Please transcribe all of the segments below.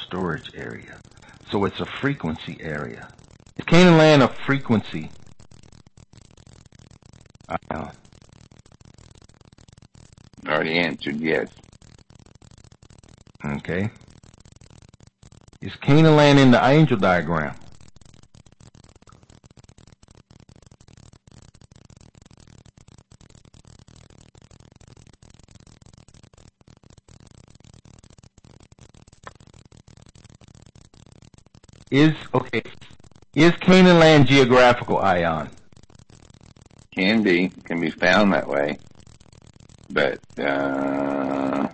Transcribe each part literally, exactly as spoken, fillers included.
storage area. So it's a frequency area. Is Canaan land a frequency? Uh, Already answered yes. Okay. Is Canaan land in the angel diagram? Is, okay, is Canaan land geographical, Ion? Can be, can be found that way. But, uh,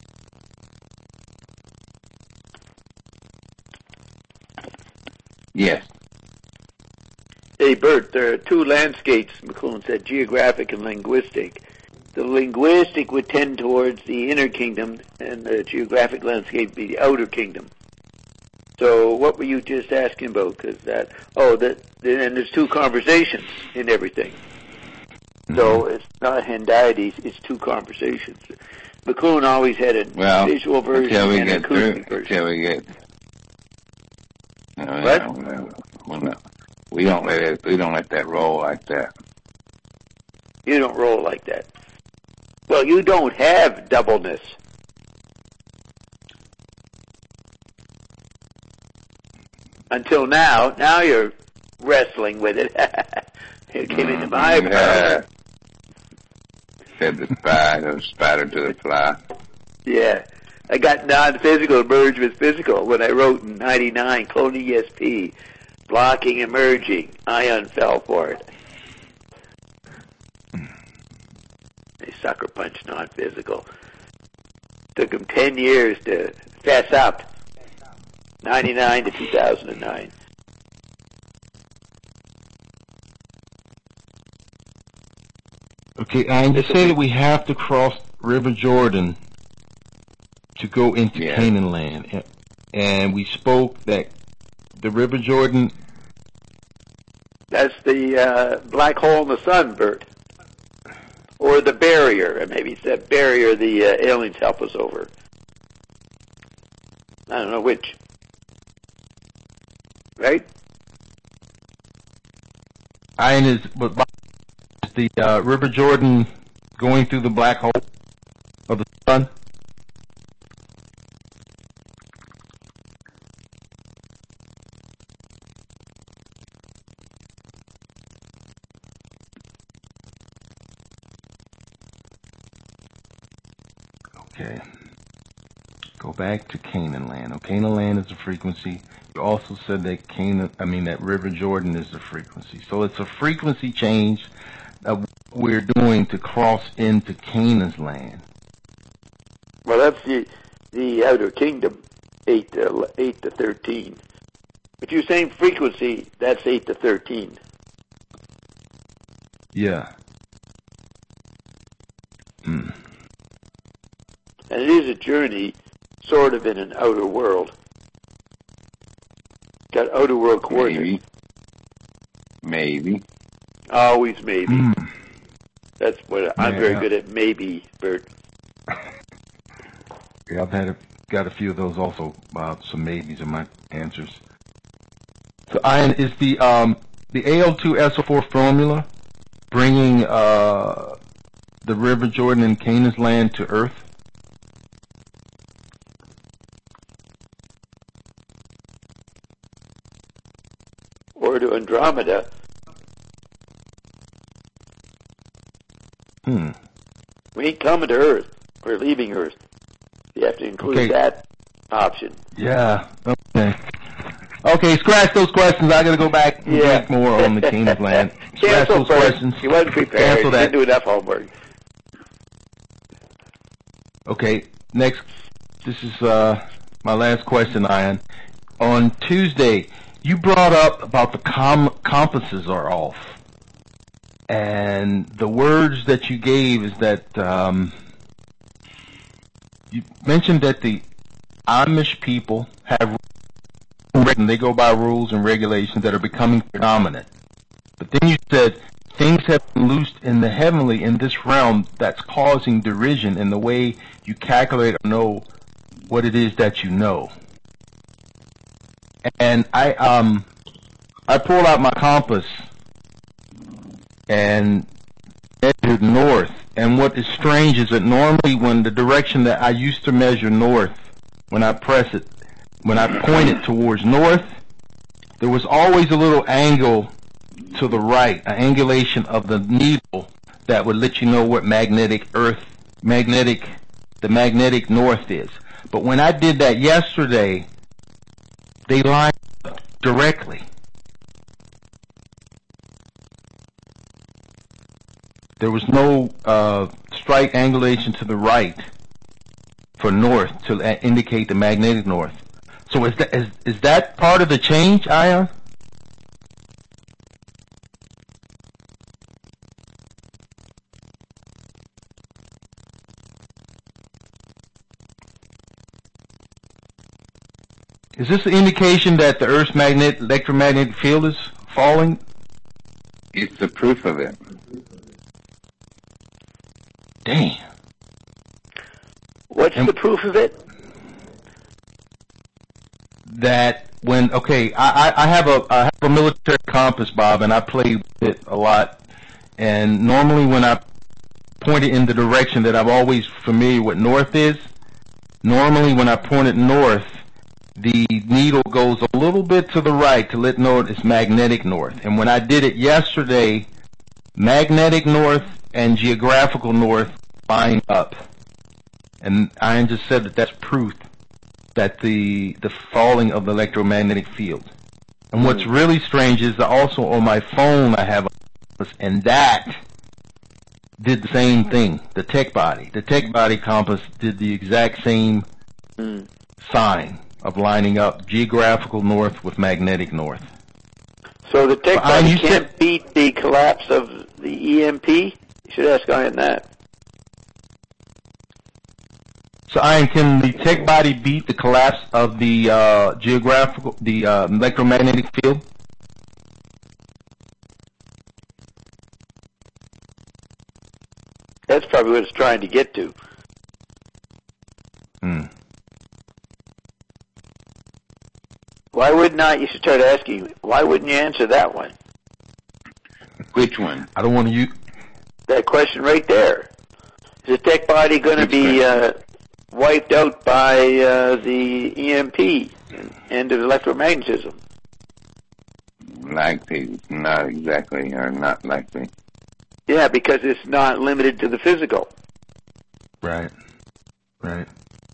yes. Hey, Bert, there are two landscapes, McLuhan said, geographic and linguistic. The linguistic would tend towards the inner kingdom, and the geographic landscape would be the outer kingdom. So what were you just asking about? Because that, oh, that, and there's two conversations in everything. Mm-hmm. So it's not Hendiades, it's two conversations. McLuhan always had a well, visual version and an acoustic version. Until we get, no, what? No, well, no, we don't let it, we don't let that roll like that. You don't roll like that. Well, you don't have doubleness. Until now, now you're wrestling with it. It came into my power. Said the spider, spider to the fly. Yeah. I got non-physical merged with physical when I wrote in ninety-nine, clone E S P, blocking and merging. Ion fell for it. They sucker punch non-physical. Took them ten years to fess up. ninety-nine to two thousand nine. Okay, and you say that we have to cross River Jordan to go into yeah. Canaan land. And we spoke that the River Jordan... That's the uh, black hole in the sun, Bert. Or the barrier. Maybe it's that barrier the uh, aliens help us over. I don't know which. Right? Iron is, but the uh, River Jordan going through the black hole of the sun? Okay. Go back to Canaan land. Oh, Canaan land is a frequency. You also said that Canaan, I mean that River Jordan is a frequency. So it's a frequency change that we're doing to cross into Canaan's land. Well, that's the the outer kingdom, eight to eight to thirteen. But you're saying frequency, that's eight to thirteen. Yeah. Hmm. And it is a journey, sort of in an outer world. Got outer world coordinates. Maybe. Maybe. Always maybe. Mm. That's what I'm yeah. very good at. Maybe, Bert. Yeah, I've had a, got a few of those also. Uh, some maybes in my answers. So, Ian, is the um the A L two S O four formula bringing uh the River Jordan and Canaan's land to Earth? Or to Andromeda. Hmm. We ain't coming to Earth. We're leaving Earth. You have to include okay. that option. Yeah. Okay. Okay, scratch those questions. I got to go back and yeah. think more on the Canaan's land. Scratch Cancel those first. questions. You wasn't prepared. Cancel that. You didn't do enough homework. Okay, next. This is uh, my last question, Ian. On Tuesday, you brought up about the com- compasses are off. And the words that you gave is that um, you mentioned that the Amish people have and they go by rules and regulations that are becoming predominant. But then you said things have been loosed in the heavenly in this realm that's causing derision in the way you calculate or know what it is that you know. and I um I pulled out my compass and measured north. And what is strange is that normally when the direction that I used to measure north, when I press it, when I point it towards north, there was always a little angle to the right, an angulation of the needle that would let you know what magnetic earth, magnetic, the magnetic north is. But when I did that yesterday, they lined up directly. There was no uh, strike angulation to the right for north to uh, indicate the magnetic north. So is that, is, is that part of the change, Ion? Is this an indication that the Earth's magnet, electromagnetic field is falling? It's the proof of it. Damn. What's And- the proof of it? That when, okay, I, I I have a I have a military compass, Bob, and I play with it a lot. And normally when I point it in the direction that I'm always familiar with north is, normally when I point it north, the needle goes a little bit to the right to let know it's magnetic north. And when I did it yesterday, magnetic north and geographical north line up. And Ian just said that that's proof that the the falling of the electromagnetic field. And what's really strange is that also on my phone I have a compass, and that did the same thing. The tech body, the tech body compass did the exact same Mm. sign of lining up geographical north with magnetic north. So the tech But, uh, body you can't said- beat the collapse of the E M P? You should ask Ian that. So, Ian, can the tech body beat the collapse of the uh, geographical, the uh, electromagnetic field? That's probably what it's trying to get to. Hmm. Why would not, you should start asking, why wouldn't you answer that one? Which one? I don't want to use. That question right there. Is the tech body going to Which be uh, question? wiped out by uh, the E M P and the electromagnetism? Likely, not exactly, or not likely. Yeah, because it's not limited to the physical. Right. Right.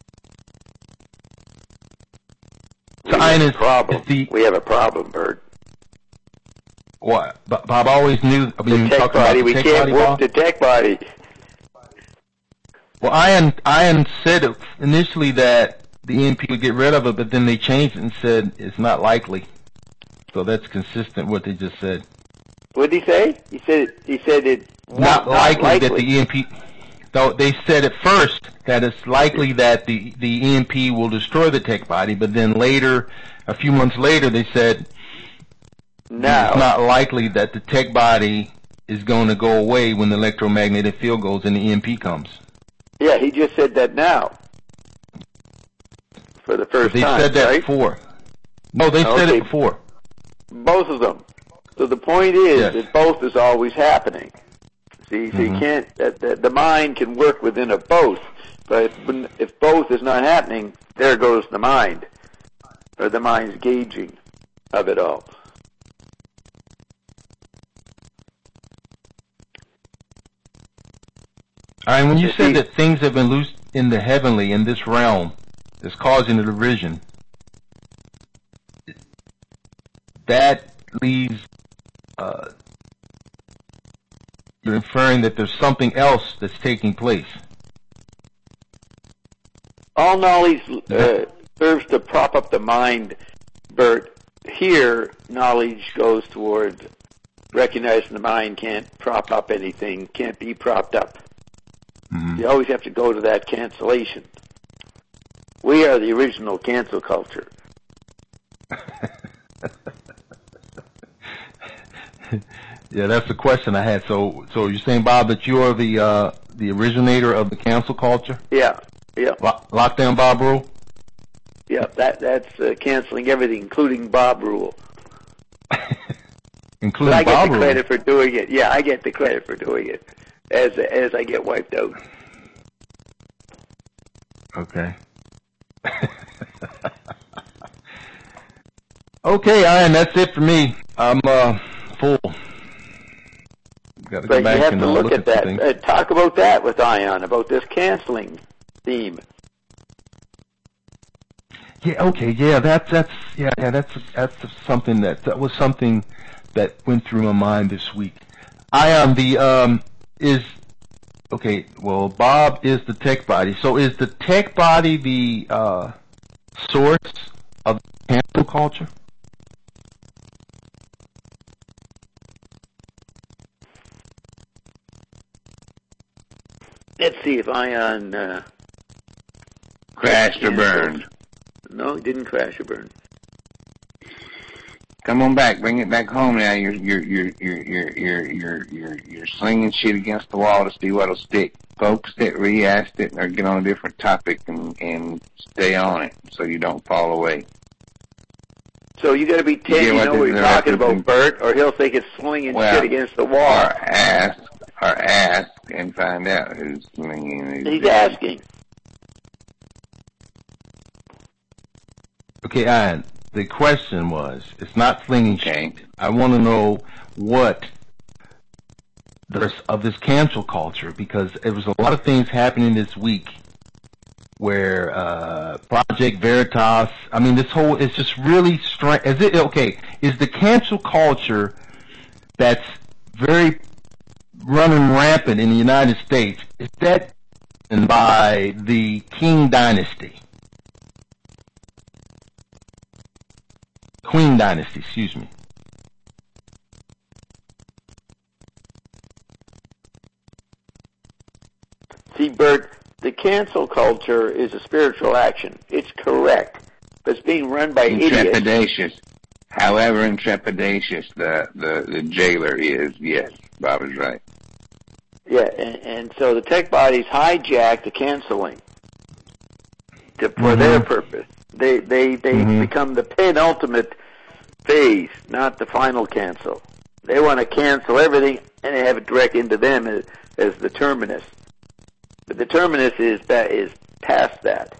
We So, have Ian, a is, problem. is the We have a problem, Bert. what? Bob Bob always knew. I mean, The tech talking about body, the we tech can't body, work Bob? the tech body. Well, Ian, Ian said it initially that the E M P would get rid of it, but then they changed it and said it's not likely. So that's consistent with what they just said. What did he say? He said he said it Not, not likely, likely. that the E M P. Though they said at first that it's likely that the the E M P will destroy the tech body, but then later, a few months later, they said now. it's not likely that the tech body is going to go away when the electromagnetic field goes and the E M P comes. Yeah, he just said that now. For the first They time, said that right? before. No, they said Okay. it before. Both of them. So the point is Yes. that both is always happening. See, so you Mhm. can't, that, that the mind can work within a both, but when, if both is not happening, there goes the mind, or the mind's gauging of it all. All right, when you You said see- that things have been loosed in the heavenly, in this realm, that's causing the division, that leaves, uh, you're inferring that there's something else that's taking place. All knowledge uh, serves to prop up the mind, Bert. Here, knowledge goes toward recognizing the mind can't prop up anything, can't be propped up. Mhm. You always have to go to that cancellation. We are the original cancel culture. Yeah, that's the question I had. So, so you're saying, Bob, that you are the uh, the originator of the cancel culture? Yeah, yeah. Lo- lockdown, Bob rule? Yeah, that that's uh, canceling everything, including Bob Rule. Including but I get Bob the Rule. credit for doing it. Yeah, I get the credit for doing it as as I get wiped out. Okay. Okay, Ian, that's it for me. I'm uh, full. Got to go But back you have and to uh, look, look at, at that. things. Uh, talk about that with Ion, about this canceling theme. Yeah. Okay. Yeah. That's that's yeah. Yeah. That's that's something that that was something that went through my mind this week. Ion, the um is okay. Well, Bob is the tech body. So is the tech body the uh, source of cancel culture? Let's see if Ion uh, Crashed or burned. No, it didn't crash or burn. Come on back, bring it back home now. You're you're you're you're you're you're you're you're, you're slinging shit against the wall to see what'll stick. Focus it, re-ask it, or get on a different topic and and stay on it so you don't fall away. So you got to be ten. Yeah, You what know the- what you're the talking reference- about, Bert, or he'll think it's slinging Well, shit against the Or wall. ask, or ask and find out who's slinging these. He's asking. Okay, Ian. The question was, it's not slinging Okay. shit. I want to know what the, of this cancel culture, because there was a lot of things happening this week where uh, Project Veritas, I mean, this whole, it's just really strange. Is it, okay, is the cancel culture that's very running rampant in the United States, is that by the King Dynasty? Queen Dynasty, excuse me. See, Bert, the cancel culture is a spiritual action. It's correct. But it's being run by idiots. Intrepidatious. However intrepidatious the, the, the jailer is, yes, Bob is right. Yeah, and, and so the tech bodies hijack the canceling to, for Mhm. their purpose. They they they Mhm. become the penultimate phase, not the final cancel. They want to cancel everything, and they have it direct into them as, as the terminus. But the terminus is that is past that.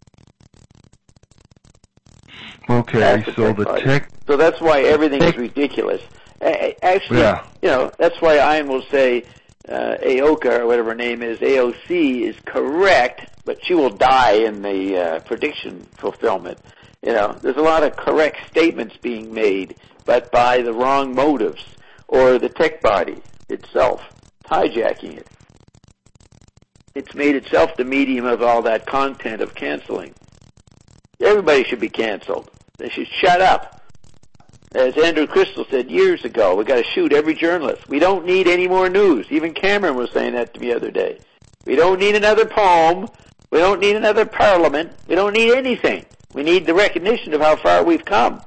Okay, That's the so tech the body. tech, So that's why everything is tech- ridiculous. A- a- Actually, Yeah. you know, that's why Ian will say uh, Aoka, or whatever her name is, A O C is correct, but she will die in the uh, prediction fulfillment. You know, there's a lot of correct statements being made, but by the wrong motives, or the tech body itself hijacking it. It's made itself the medium of all that content of canceling. Everybody should be canceled. They should shut up. As Andrew Crystal said years ago, we got to shoot every journalist. We don't need any more news. Even Cameron was saying that to me the other day. We don't need another poem. We don't need another parliament. We don't need anything. We need the recognition of how far we've come.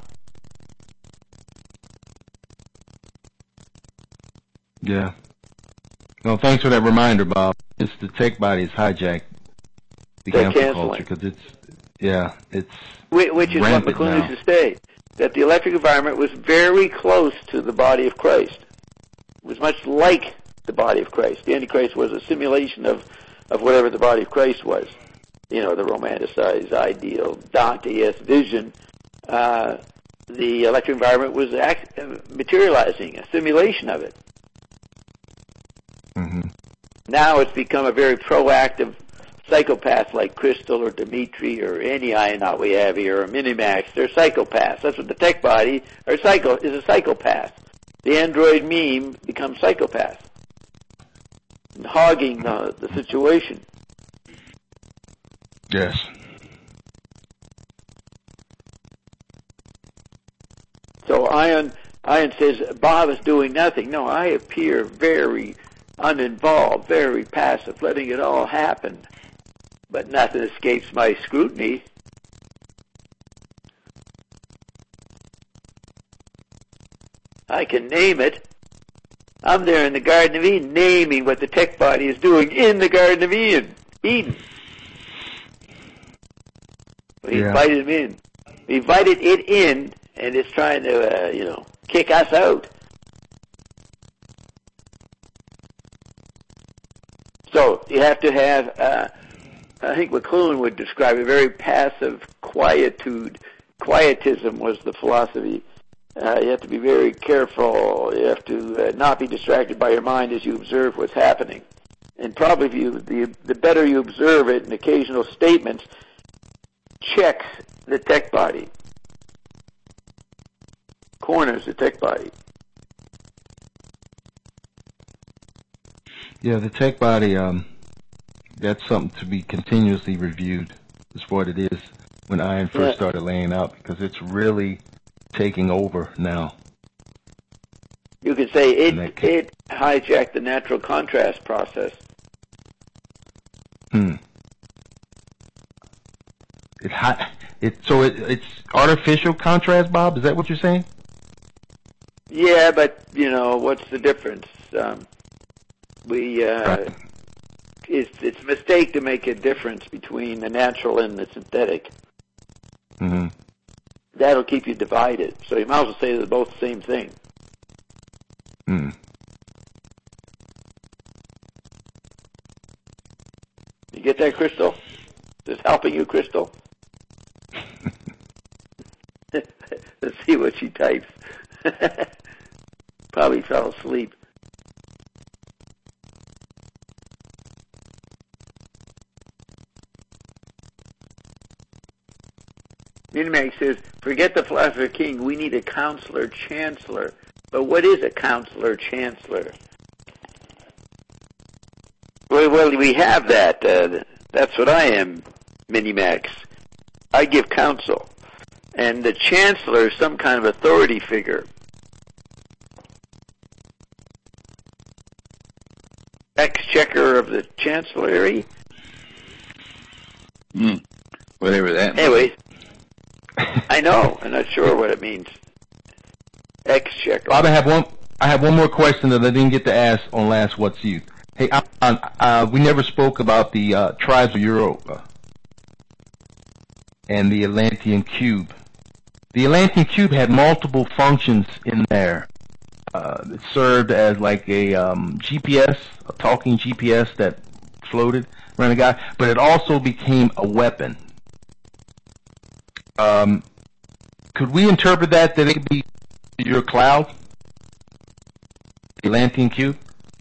yeah. No, thanks for that reminder, Bob. It's the tech bodies hijack the They're cancel canceling. culture, because it's, yeah, it's Whi- Which is what rampant McLuhan now. used to say, that the electric environment was very close to the body of Christ. It was much like the body of Christ. The Antichrist was a simulation of, of whatever the body of Christ was. You know, the romanticized ideal, Dante-esque vision. Uh, the electric environment was act, uh, materializing, a simulation of it. hmm Now it's become a very proactive psychopath like Crystal or Dimitri or any Ionaut we have here, or Minimax. They're psychopaths. That's what the tech body or psycho is, a psychopath. The android meme becomes psychopath, and hogging the, the situation. Yes. So Ion, Ion says, Bob is doing nothing. No, I appear very uninvolved, very passive, letting it all happen. But nothing escapes my scrutiny. I can name it. I'm there in the Garden of Eden, naming what the tech body is doing in the Garden of Eden. Eden. We Yeah. invited him in. We invited it in, and it's trying to, uh, you know, kick us out. So you have to have, uh, I think McLuhan would describe a very passive quietude. Quietism was the philosophy. Uh, you have to be very careful. You have to uh, not be distracted by your mind as you observe what's happening. And probably if you, the, the better you observe it, and occasional statements checks the tech body, corners the tech body. Yeah, the tech body, um, that's something to be continuously reviewed, is what it is when iron first Yeah. started laying out, because it's really taking over now. You could say it, And that ca- it hijacked the natural contrast process. Hmm. It hot. It so it, it's artificial contrast, Bob. Is that what you're saying? Yeah, but, you know, what's the difference? Um, we, uh, Right. it's, it's a mistake to make a difference between the natural and the synthetic. Mm-hmm. That'll keep you divided. So you might as well say they're both the same thing. Hmm. You get that, Crystal? Is this helping you, Crystal? Let's see what she types. Probably fell asleep. Minimax says, forget the philosopher king, we need a counselor chancellor. But what is a counselor chancellor? Well, well we have that. Uh, that's what I am, Minimax. I give counsel. And the chancellor is some kind of authority figure. Exchequer of the chancellery? Hmm. Whatever that means. Anyways, I know. I'm not sure what it means. Exchequer. Bob, I have one. I have one more question that I didn't get to ask on last What's Youth. Hey, I, I, uh, we never spoke about the uh, tribes of Europa and the Atlantean Cube. The Atlantean Cube had multiple functions in there. Uh, it served as like a um, G P S, a talking G P S that floated around the guy, but it also became a weapon. Um, could we interpret that that it could be your cloud, the Atlantean Cube?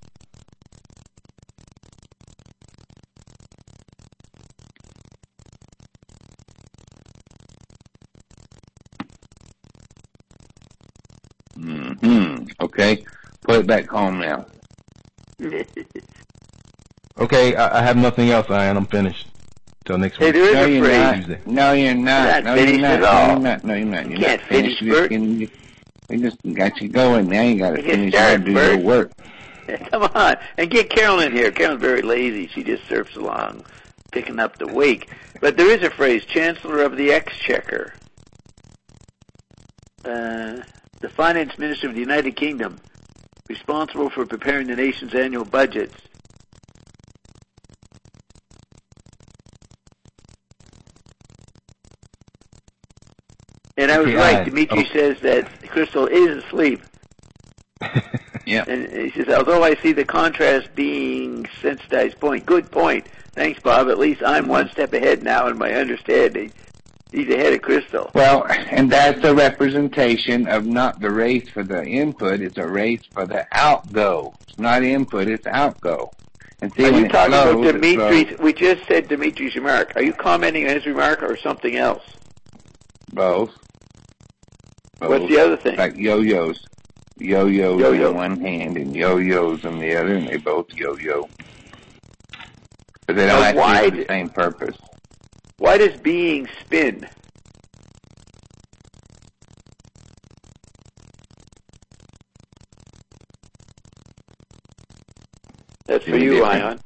Hmm. Okay. Put it back home now. Okay, I, I have nothing else, Ian. I'm finished. Till next Hey, week. there is No, a you're phrase. not. No, you're not. Not No, you're finished not. at No, all. you're not. No, you're not. You're You not can't finish, finished. You Bert. can- you- We just got you going. Now you got to You can finish start, and do Bert. your work. Come on. And get Carol in here. Carol's very lazy. She just surfs along, picking up the wake. But there is a phrase, Chancellor of the Exchequer. Uh, the Finance Minister of the United Kingdom, responsible for preparing the nation's annual budgets. And I was Okay, right. I- Dimitri oh. says that Crystal is asleep. Yeah. And he says, although I see the contrast being sensitized point. Good point. Thanks, Bob. At least I'm one step ahead now in my understanding. He's ahead of Crystal. Well, and that's a representation of not the race for the input, it's a race for the outgo. It's not input, it's outgo. And see, Are when you it talking flows, about it Dimitri's? flows We just said Dimitri's remark. Are you commenting on his remark or something else? both. What's Both. the other thing? Like yo-yos. Yo-yos Yo-yo. in one hand and yo-yos in the other, and they both yo-yo. But they don't Now, actually why have the d- same purpose. Why does being spin? That's for Really you, different. Ion.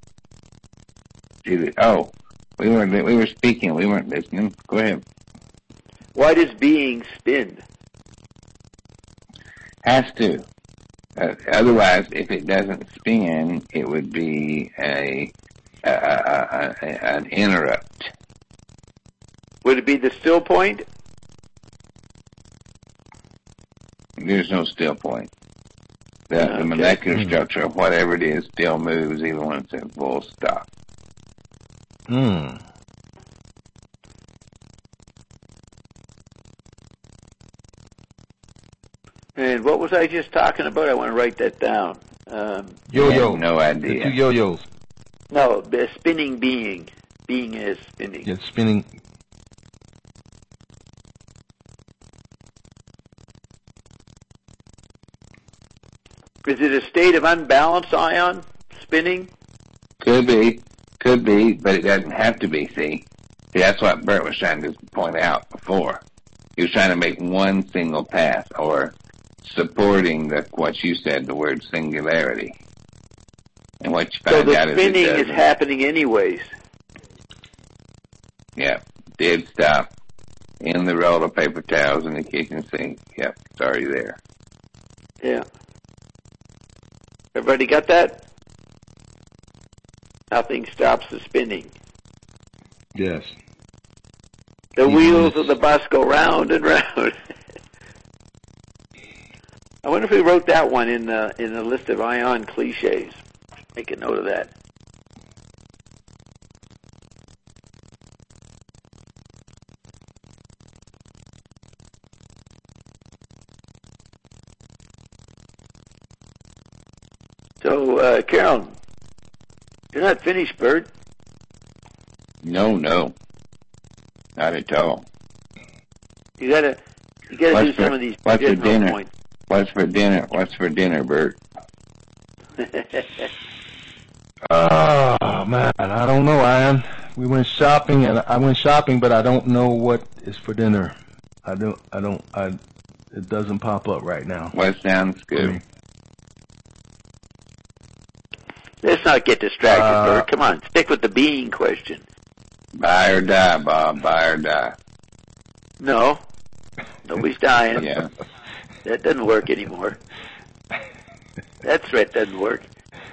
See, oh, we weren't, we were speaking, we weren't listening. Go ahead. Why does being spin? Has to. Uh, otherwise, if it doesn't spin, it would be a, a, a, a, a an interrupt. What Would it be the still point? There's no still point. The, Okay. the molecular Hmm. structure of whatever it is still moves even when it's in full stop. Hmm. And what was I just talking about? I want to write that down. Um, Yo-yo. No The idea. two yo-yos. no, the spinning being. Being is spinning. Yeah, spinning. Is it a state of unbalanced ion spinning? Could be, could be, but it doesn't have to be. See, see, that's what Bert was trying to point out before. He was trying to make one single path, or supporting the what you said, the word singularity. And what you So find the out is it spinning is doesn't. happening anyways. Yeah, dead stop in the roll of paper towels in the kitchen sink. Yep, it's already there. Yeah. Everybody got that? Nothing stops the spinning. Yes. The Even wheels when of it's- the bus go round and round. I wonder if we wrote that one in the in the list of ion cliches. Make a note of that. So, uh, Carol, you're not finished, Bert. No, no, not at all. You gotta, you gotta What's do for- some of these what's for general dinner? points. What's for dinner? What's for dinner, Bert? Oh man, I don't know, Ian. We went shopping, and I went shopping, but I don't know what is for dinner. I don't. I don't. I. It doesn't pop up right now. What sounds for good? me. Let's not get distracted, Uh, Bert. Come on, stick with the being question. Buy or die, Bob. Buy or die. No, nobody's dying. Yeah. That doesn't work anymore. That threat doesn't work.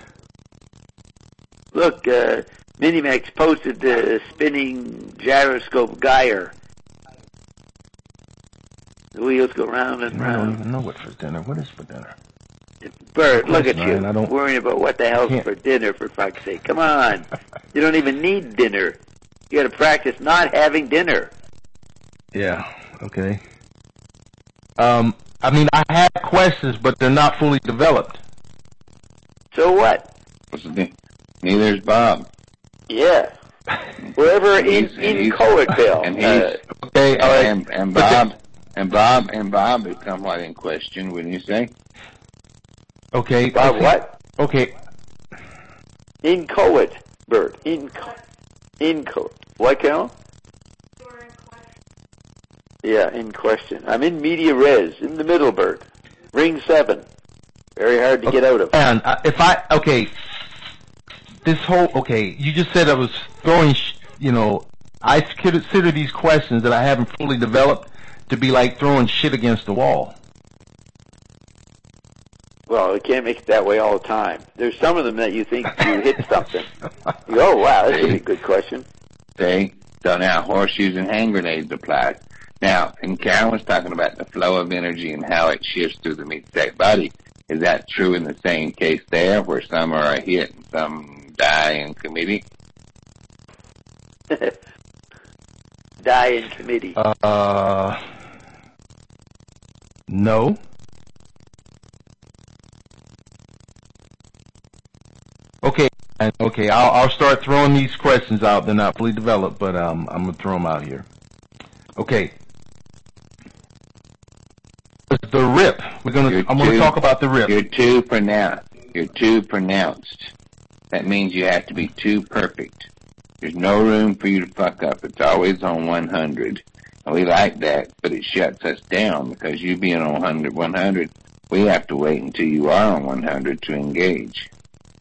Look, uh, Minimax posted the spinning gyroscope gyre. The wheels go round and I don't round. even know what for dinner. What is for dinner? Bert, look at Listen, you, I don't- worrying about what the hell's can't- for dinner, for fuck's sake. Come on. You don't even need dinner. You gotta practice not having dinner. Yeah. Okay. Um. I mean, I have questions, but they're not fully developed. So what? What's the thing? Neither's Bob. Yeah. Wherever in, He's- and in he's- Coetville. and he's- Uh, Okay. All right. And, and But Bob, and Bob, and Bob is somewhat in question, wouldn't you say? Okay. Bob, okay. what? Okay. In Coet, Bert. In Co- in Coet. What, Cal? Yeah, in question. I'm in media res, in the middle, Bert. Ring seven. Very hard to get out of. And uh, if I okay, this whole okay, you just said I was throwing, sh- you know, I consider these questions that I haven't fully developed to be like throwing shit against the wall. Well, you can't make it that way all the time. There's some of them that you think you hit something. You go, oh, wow, that's a good question. See? So now horseshoes and hand grenades apply. Now, and Karen was talking about the flow of energy and how it shifts through the meat-sack body. Is that true in the same case there, where some are a hit and some die in committee? Die in committee. Uh, no. Okay, and- okay. I'll I'll start throwing these questions out. They're not fully developed, but um, I'm gonna throw them out here. Okay. The rip. We're gonna. You're I'm gonna too- talk about the rip. You're too pronounced. You're too pronounced. That means you have to be too perfect. There's no room for you to fuck up. It's always on one hundred. And we like that, but it shuts us down because you being on one hundred, one hundred, we have to wait until you are on one hundred to engage.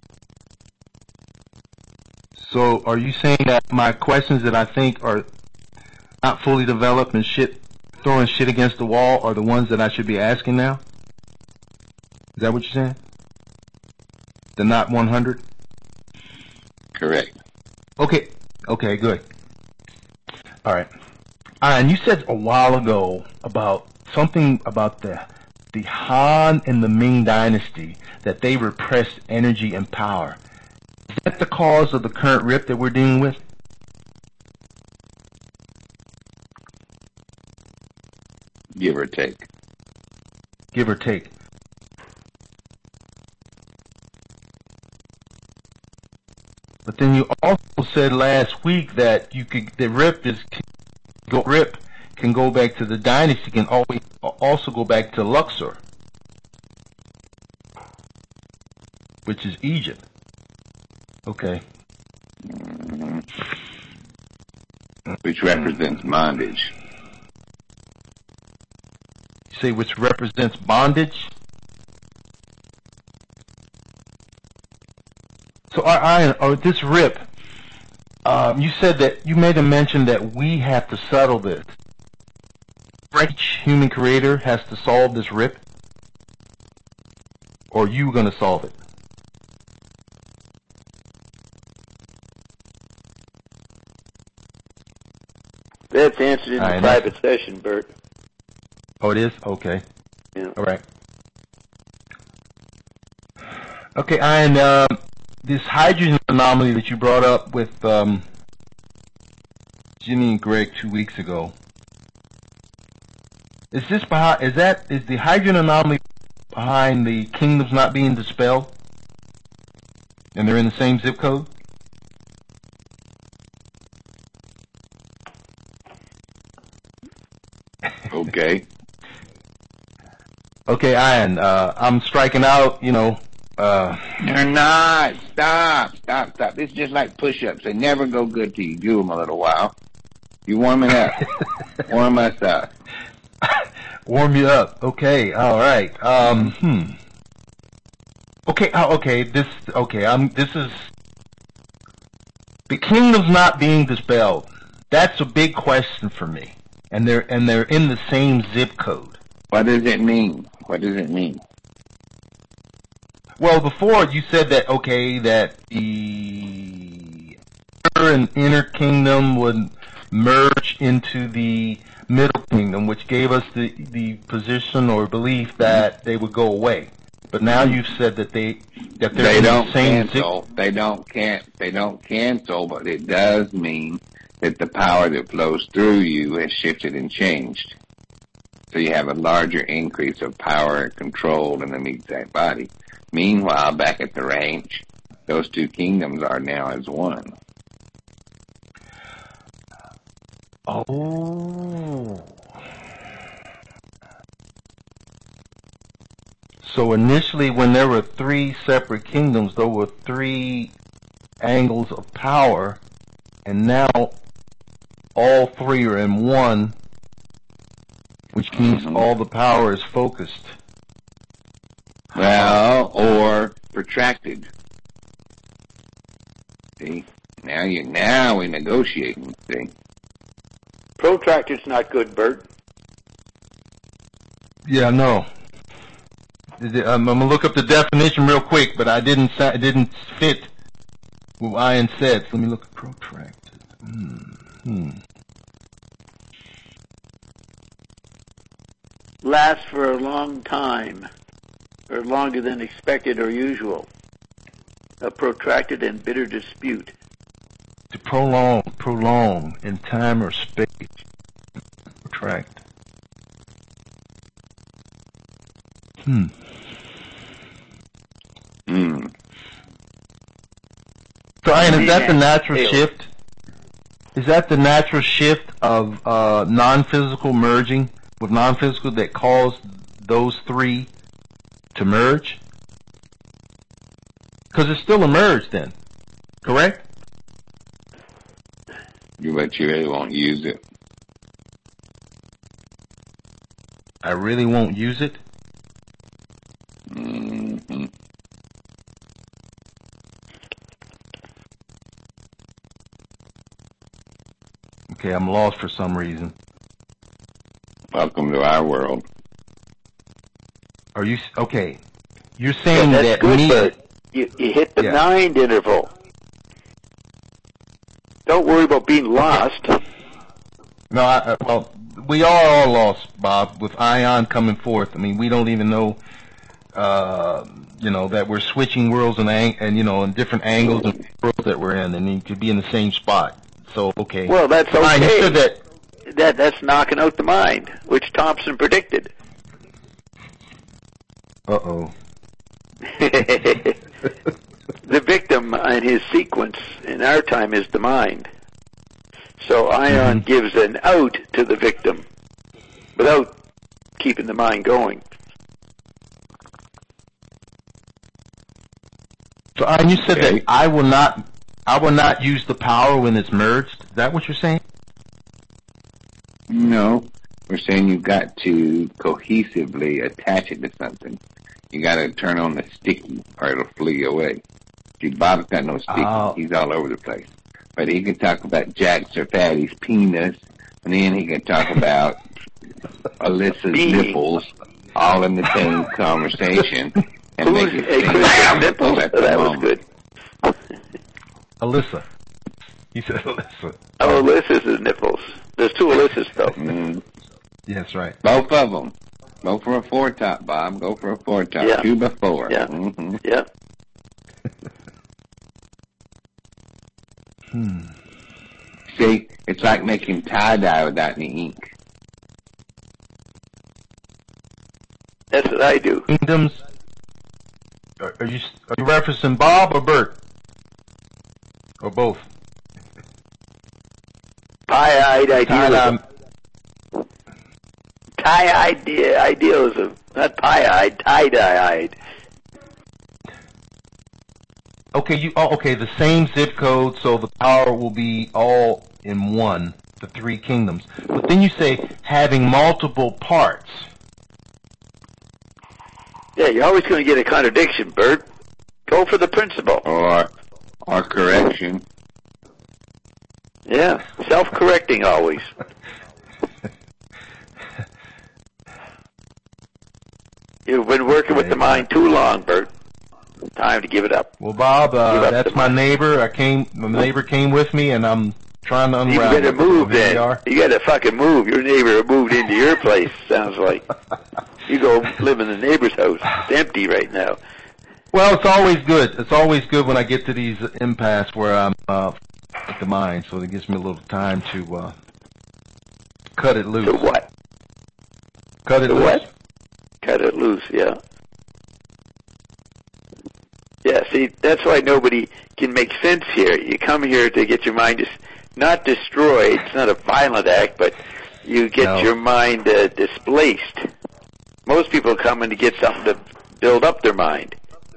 So, are you saying that my questions that I think are not fully developed and shit, throwing shit against the wall, are the ones that I should be asking now? Is that what you're saying? They're not one hundred? Correct. Okay. Okay, good. All right. Uh, and you said a while ago about something about the the Han and the Ming dynasty, that they repressed energy and power. Is that the cause of the current rift that we're dealing with? Give or take. Give or take. But then you also said last week that you could the rift is go rip can go back to the dynasty, can always also go back to Luxor, which is Egypt. Okay. Mm-hmm. Which represents bondage. You say which represents bondage? So, I, I, or this rip, um, you said that you made a mention that we have to settle this. Each human creator has to solve this rip, or are you going to solve it? That's answered in All the right, private session, Bert. Oh, it is? Okay. Yeah. All right. Okay, and uh, this hydrogen anomaly that you brought up with um, Jimmy and Greg two weeks ago, is this behind? Is that is the hydrogen anomaly behind the kingdoms not being dispelled, and they're in the same zip code? Okay. Okay, Ian, uh, I'm striking out. You know. Uh, You're not. Stop. Stop. Stop. This is just like push-ups. They never go good to you. Do them a little while. You warm it up. Warm us up. Warm you up. Okay. All right. Um. Hmm. Okay. Oh, okay. This. Okay. Um. This is the kingdom's not being dispelled. That's a big question for me. And they're and they're in the same zip code. What does it mean? What does it mean? Well, before you said that okay, that the outer and inner kingdom would merge into the middle kingdom, which gave us the the position or belief that they would go away. But now you've said that they that they're They in don't the same cancel. zip. They don't can't. They don't cancel. But it does mean that the power that flows through you has shifted and changed. So you have a larger increase of power and control in the meat-type body. Meanwhile, back at the range, those two kingdoms are now as one. Oh. So initially, when there were three separate kingdoms, there were three angles of power, and now all three are in one, which means Mm-hmm. all the power is focused. Well, or protracted. See? Now you now we're negotiating. See? Protracted's not good, Bert. Yeah, no. I'm gonna look up the definition real quick, but I didn't. sa- It didn't fit what Ian said. So let me look at protracted. Hmm. hmm. Lasts for a long time, or longer than expected or usual. A protracted and bitter dispute. To prolong, prolong in time or space. Protract. Hmm. Hmm. So, Ian, is that the natural Ew. shift? Is that the natural shift of uh, non-physical merging with non-physical that caused those three to merge? Because it's still a merge then, correct? You bet you really won't use it. I really won't use it. Mm-hmm. Okay, I'm lost for some reason. Welcome to our world. Are you s- okay? You're saying That's that good, me? Bert. You, you hit the Yeah. nine interval. Don't worry about being lost. No, I, uh, well, we are all lost, Bob, with Ion coming forth. I mean, we don't even know, uh, you know, that we're switching worlds and, ang- and you know, in different angles of worlds that we're in, and he could be in the same spot. So, okay. Well, that's okay. Fine, you said that. That that's knocking out the mind, which Thompson predicted. Uh-oh. The victim in his sequence in our time is the mind. So Ion Mhm. gives an out to the victim without keeping the mind going. So, Ion, you said Okay. that I will not, I will not use the power when it's merged. Is that what you're saying? No, we're saying you've got to cohesively attach it to something. You got to turn on the sticky, or it'll flee away. See, Bob's got no sticky; Oh. he's all over the place. But he can talk about Jack Surfatty's penis, and then he can talk about Alyssa's Beanie. nipples, all in the same conversation, and Who's make it a seem Christian nipple? at the That was moment. good. Alyssa. He said Alyssa. Oh, Alyssa's nipples. There's two Alyssas, though. Mm, Yes, right. both of them. Go for a four top, Bob. Go for a four top. Yeah. Two by four. Yeah. Mm-hmm. Yeah. Hmm. See, it's like making tie-dye without any ink. That's what I do. Kingdoms. Are, are you are you referencing Bob or Bert? Or both? Pie-eyed idealism. Tie-dye. Tie-eyed idealism. Not pie-eyed, tie-dye-eyed. Okay, you. Oh, okay, the same zip code, so the power will be all in one, the three kingdoms. But then you say having multiple parts. Yeah, you're always going to get a contradiction, Bert. Go for the principle. Or, or correction. Yeah, self-correcting always. You've been working with the mind too long, Bert. Time to give it up. Well, Bob, Give uh, up that's the my mind. neighbor. I came. My neighbor came with me, and I'm trying to You unravel. better it. move Here we then. are. You gotta fucking move. Your neighbor moved into your place, sounds like. You go live in the neighbor's house. It's empty right now. Well, it's always good. It's always good when I get to these impasse where I'm uh, at the mine, so it gives me a little time to uh, cut it loose. So what? Cut it To loose. what? Cut it loose, yeah. Yeah, see, that's why nobody can make sense here. You come here to get your mind dis- not destroyed. It's not a violent act, but you get No. your mind uh, displaced. Most people come in to get something to build up their mind.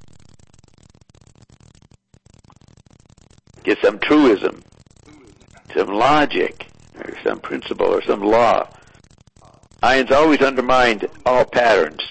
Get some truism, some logic, or some principle, or some law. Ions always undermined all patterns.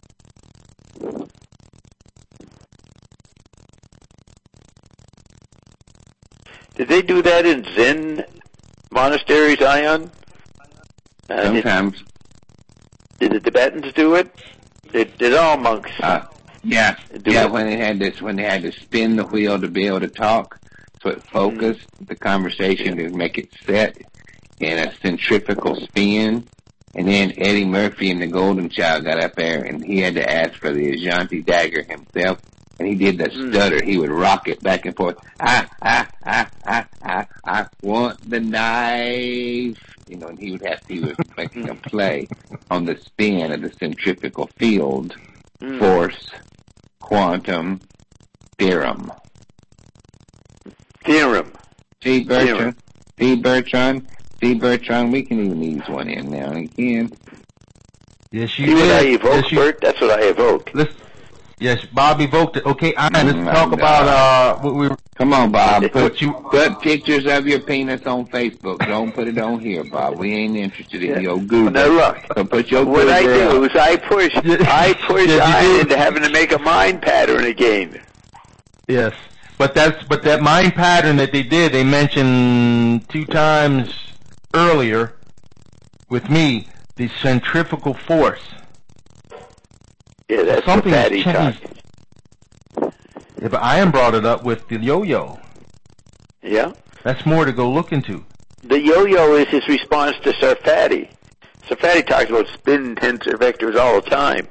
Did they do that in Zen monasteries, Ion? Uh, did, Sometimes. did the Tibetans do it? Did, did all monks? Uh, yeah. Do yeah, it? when they had this, when they had to spin the wheel to be able to talk, so it focused the conversation to make it set in a centrifugal spin. And then Eddie Murphy and the Golden Child got up there, and he had to ask for the Ashanti dagger himself. And he did the Mm. stutter. He would rock it back and forth. Ah, ah, ah, ah, ah, I want the knife. You know, and he would have to, he was making a play on the spin of the centrifugal field, Mm. force, quantum, theorem. Theorem. See, Theorem. Bertrand? See, Bertrand? See, Bertrand? We can even ease one in now and again. Yes, you See what I did. evoke, Yes, you, Bert? That's what I evoke. let's, yes, Bob evoked it. Okay, Ian, let's Mm, talk my about uh, what we were. Come on, Bob. Put, What you- put pictures of your penis on Facebook. Don't put it on here, Bob. We ain't interested in your Google. Now look, So put your what I Google do up. is I push, I push Yeah, you Ion did. into having to make a mind pattern again. Yes, but that's but that mind pattern that they did. They mentioned two times earlier with me the centrifugal force. Yeah, that's Something the has fatty talk. changed. Yeah, but Ian brought it up with the yo-yo. Yeah? That's more to go look into. the yo-yo is his response to Sarfati. Sarfati talks about spin tensor vectors all the time.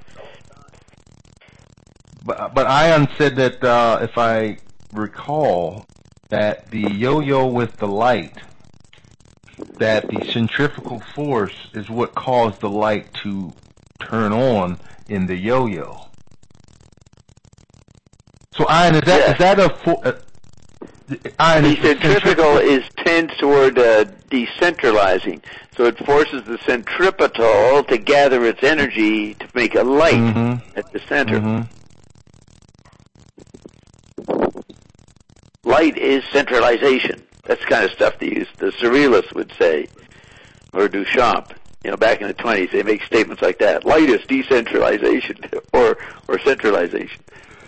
But, but Ion said that, uh, if I recall, that the yo-yo with the light, that the centrifugal force is what caused the light to turn on in the yo-yo. So, Ion, is that, yeah. is that a... For, uh, Ion, the is centrifugal is tends toward uh, decentralizing. So it forces the centripetal to gather its energy to make a light mm-hmm. at the center. Mm-hmm. Light is centralization. That's the kind of stuff the, the surrealists would say, or Duchamp. You know, back in the twenties, they make statements like that. Light is decentralization, or or centralization.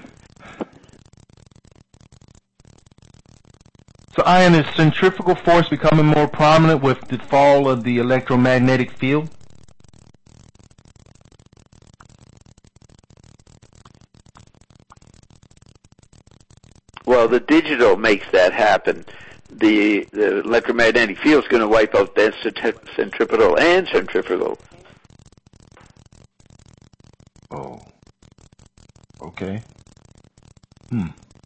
So, Ion, is centrifugal force becoming more prominent with the fall of the electromagnetic field? Well, the digital makes that happen. The, the electromagnetic field is going to wipe out that centripetal and centrifugal. Oh. Okay. Hmm.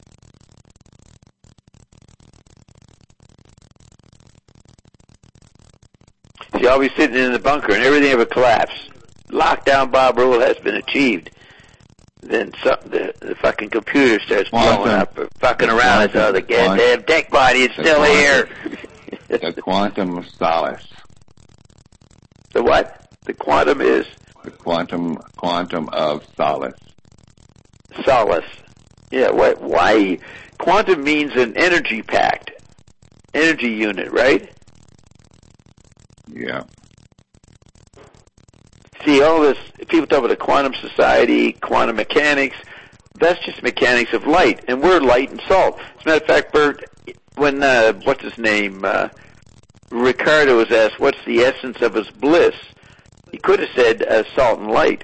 See, I'll be sitting in the bunker and everything ever collapse. Lockdown Bob rule has been achieved. Then some, the, the fucking computer starts Quantum. blowing up or fucking around. It's Quantum. oh, the goddamn tech body is The still quantum. here. The quantum of solace. The what? The quantum is The quantum quantum of solace. solace. Yeah, what, why? Quantum means an energy pact, energy unit, right? Yeah. See, all this, people talk about the quantum society, quantum mechanics, that's just mechanics of light, and we're light and salt. As a matter of fact, Bert, when, uh, what's his name, uh, Ricardo was asked, what's the essence of his bliss? He could have said uh, salt and light.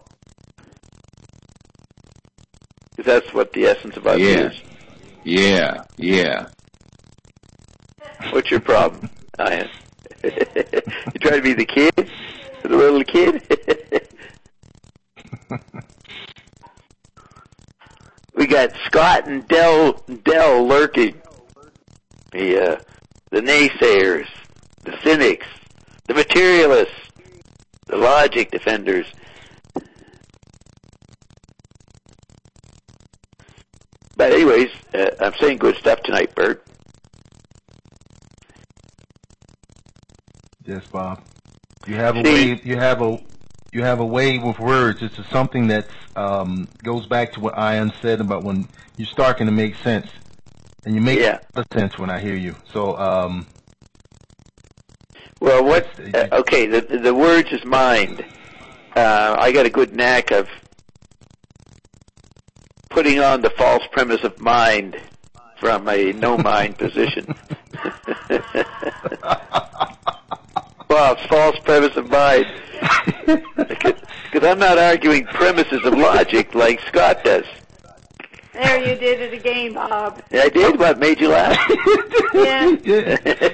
Because that's what the essence of us Yeah. is. Yeah. Yeah. What's your problem, Ian? You try to be the kid? The little kid? We got Scott and Dell, Dell lurking. The, uh, the naysayers, the cynics, the materialists, the logic defenders. But anyways, uh, I'm saying good stuff tonight, Bert. Yes, Bob. You have a See- way. You have a. You have a way with words. It's something that um, goes back to what Ian said about when you're starting to make sense, and you make Yeah. a lot of sense when I hear you. So, um, Well, what? Uh, okay, the the words is mind. Uh, I got a good knack of putting on the false premise of mind from a no mind position. Well, false premise of mind. Because I'm not arguing premises of logic like Scott does. There, you did it again, Bob. I did. What made you laugh? Yeah. yeah.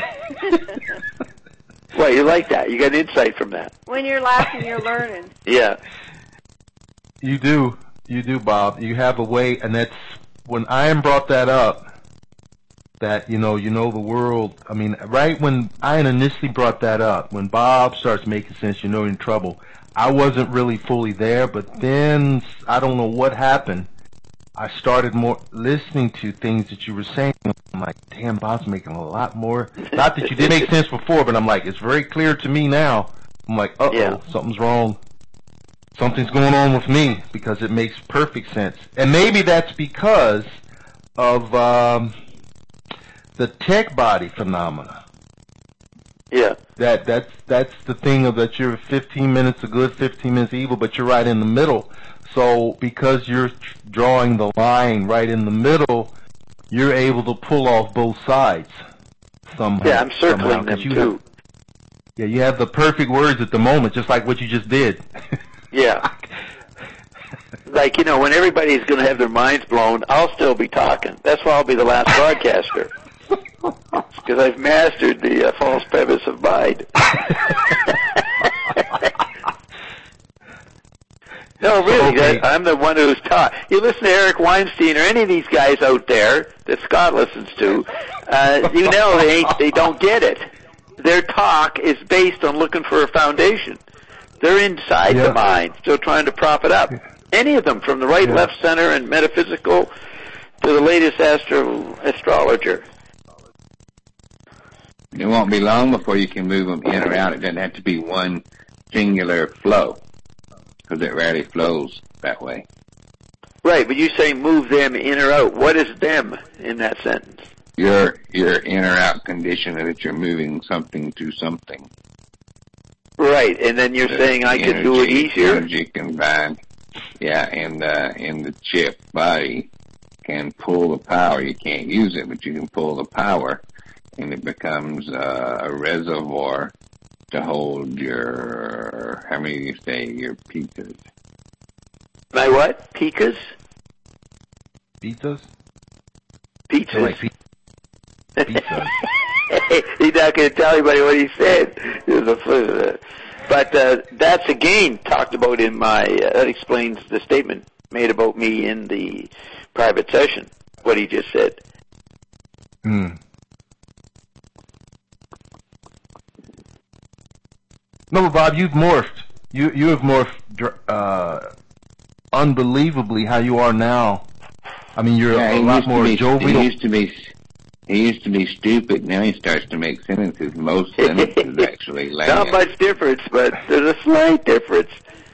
Well, you like that. You got insight from that. When you're laughing, you're learning. Yeah. You do. You do, Bob. You have a way, and that's when Ian brought that up. That you know, you know the world. I mean, right when Ian initially brought that up, when Bob starts making sense, you know you're in trouble. I wasn't really fully there, but then I don't know what happened. I started more listening to things that you were saying. I'm like, damn, Bob's making a lot more. Not that you did make sense before, but I'm like, it's very clear to me now. I'm like, uh-oh, Yeah. something's wrong. Something's going on with me because it makes perfect sense. And maybe that's because of um, the tech body phenomena. Yeah. That that's that's the thing of that you're fifteen minutes of good, fifteen minutes of evil, but you're right in the middle. So because you're drawing the line right in the middle, you're able to pull off both sides somehow. Yeah, I'm circling somehow, 'cause them you too. have- yeah, you have the perfect words at the moment, just like what you just did. Yeah. Like, you know, when everybody's going to have their minds blown, I'll still be talking. That's why I'll be the last broadcaster. Because I've mastered the uh, false premise of mind. No, really, Okay. that, I'm the one who's taught. You listen to Eric Weinstein or any of these guys out there that Scott listens to, uh, you know they ain't, they don't get it. Their talk is based on looking for a foundation. They're inside Yeah. the mind, still trying to prop it up. Any of them, from the right, Yeah. left, center, and metaphysical to the latest astro astrologer. It won't be long before you can move them in or out. It doesn't have to be one singular flow, because it rarely flows that way. Right, but you say move them in or out. What is them in that sentence? Your your in or out condition that you're moving something to something. Right, and then you're The saying I could do it energy- easier? Energy combined, yeah, and uh, in the chip body can pull the power. You can't use it, but you can pull the power, and it becomes uh, a reservoir to hold your, how many do you say, your pizzas? My what? Pikas? Pizzas? Pizzas? Like pi- pizzas. He's not going to tell anybody what he said. It was a, but uh, that's again talked about in my. Uh, that explains the statement made about me in the private session. What he just said. Hmm. No, but Bob, you've morphed. You you have morphed uh, unbelievably how you are now. I mean, you're Yeah, a he lot used to more be- jovial. He used to be, he used to be stupid. Now he starts to make sentences. Most sentences actually land. Not much difference, but there's a slight difference.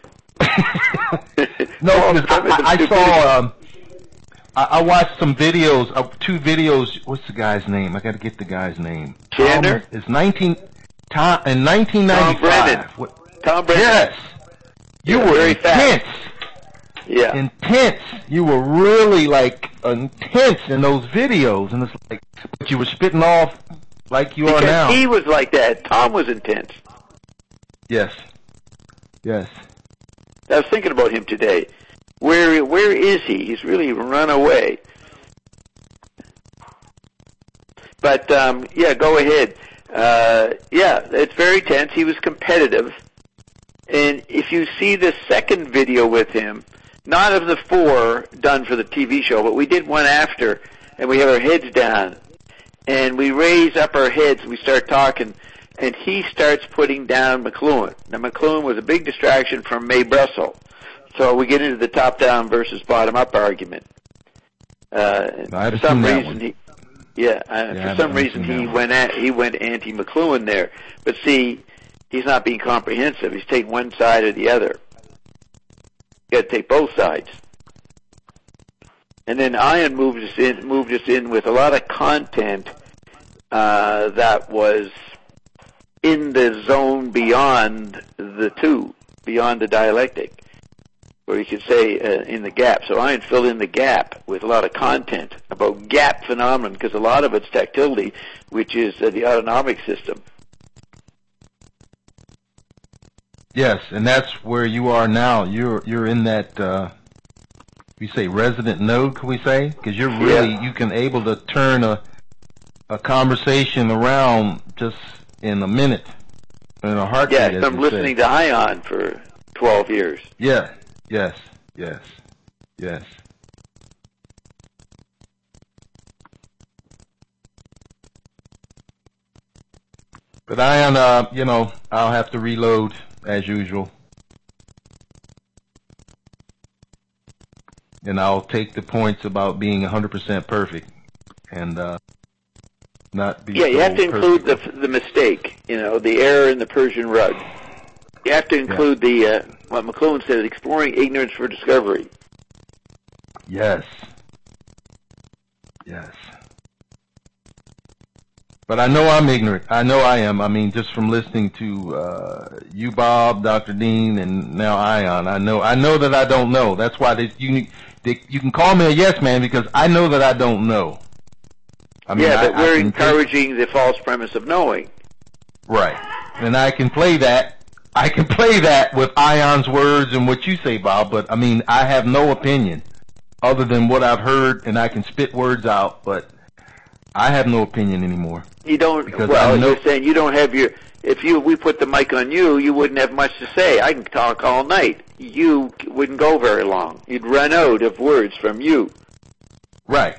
No, Oh, because I, I, I saw. Um, I, I watched some videos of two videos. What's the guy's name? I got to get the guy's name. Chandler? Tom, it's nineteen. Tom in nineteen Tom Brennan. ninety-five. What, Tom Brennan. yes, you Yeah, were very intense. fast. Yeah. Intense. You were really like intense in those videos, and it's like, but you were spitting off like you because are now. he was like that. Tom was intense. Yes. Yes. I was thinking about him today. Where where is he? He's really run away. But um, yeah, go ahead. Uh, yeah, it's very tense. He was competitive, and if you see the second video with him, not of the four done for the T V show, but we did one after, and we have our heads down, and we raise up our heads, and we start talking, and he starts putting down McLuhan. Now, McLuhan was a big distraction from May Brussel, so we get into the top-down versus bottom-up argument. Uh, I haven't for some seen that reason, one. he, yeah, uh, Yeah, I for haven't some seen reason that he one. went at, he went anti-McLuhan there. But see, he's not being comprehensive. He's taking one side or the other. You got to take both sides. And then Ian moved us in, moved us in with a lot of content uh, that was in the zone beyond the two, beyond the dialectic, or you could say uh, in the gap. So Ian filled in the gap with a lot of content about gap phenomenon, because a lot of it's tactility, which is uh, the autonomic system. Yes, and that's where you are now. You're you're in that. Uh, we say resident node, can we say? Because you're really Yeah. you can able to turn a a conversation around just in a minute, in a heartbeat. Yes, as I'm we listening say. to Ion for twelve years. Yeah. Yes. Yes. Yes. But Ion, uh, you know, I'll have to reload as usual. And I'll take the points about being one hundred percent perfect and uh, not be Yeah, you so have to include the perfect. the mistake, you know, the error in the Persian rug. You have to include the uh, what McLuhan said, exploring ignorance for discovery. Yes. Yes. But I know I'm ignorant. I know I am. I mean, just from listening to uh, you, Bob, Doctor Dean, and now Ion, I know. I know that I don't know. That's why they, you they, you can call me a yes man, because I know that I don't know. I mean, yeah, but I, we're I can encouraging the false premise of knowing. right, and I can play that. I can play that with Ion's words and what you say, Bob. But I mean, I have no opinion other than what I've heard, and I can spit words out. But I have no opinion anymore. You don't. Because well, I know- you're saying you don't have your. If you we put the mic on you, you wouldn't have much to say. I can talk all night. You wouldn't go very long. You'd run out of words from you. Right.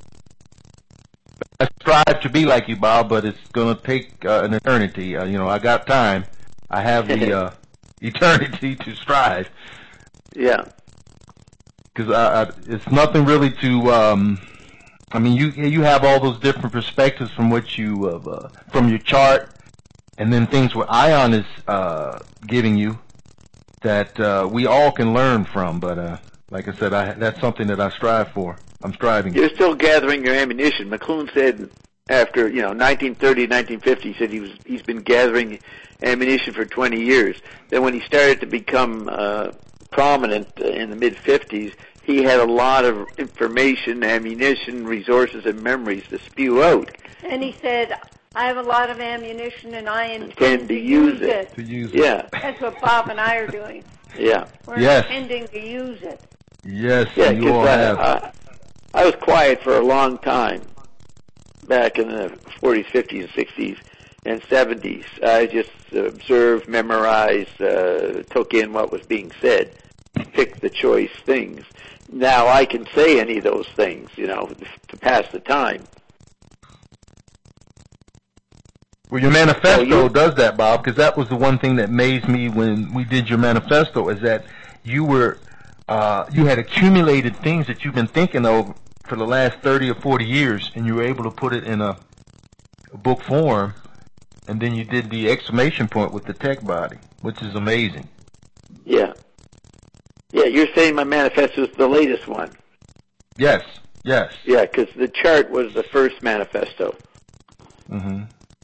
I strive to be like you, Bob, but it's going to take uh, an eternity. Uh, you know, I got time. I have the uh, eternity to strive. Yeah. Because I, I, it's nothing really to. Um, I mean, you you have all those different perspectives from what you uh, uh, from your chart, and then things what Ion is uh, giving you that uh, we all can learn from. But uh, like I said, I, that's something that I strive for. I'm striving. You're still gathering your ammunition. McLuhan said after, you know, nineteen thirty, nineteen fifty, he said he was, he's been gathering ammunition for twenty years. Then when he started to become uh, prominent in the mid-fifties, he had a lot of information, ammunition, resources, and memories to spew out. And he said, I have a lot of ammunition and I intend, Intend to use it. To use it. Yeah, That's what Bob and I are doing. yeah. We're Yes. intending to use it. Yes, Yeah, you all because have. I, I, I was quiet for a long time back in the forties, fifties, sixties, and seventies. I just observed, memorized, uh, took in what was being said, picked the choice things. Now I can say any of those things, you know, to pass the time. Well, your manifesto Oh, you- does that, Bob, because that was the one thing that amazed me when we did your manifesto, is that you were, uh, you had accumulated things that you've been thinking of for the last thirty or forty years, and you were able to put it in a, a book form, and then you did the exclamation point with the tech body, which is amazing. Yeah. Yeah, you're saying my manifesto is the latest one. Yes, yes. Yeah, because the chart was the first manifesto. hmm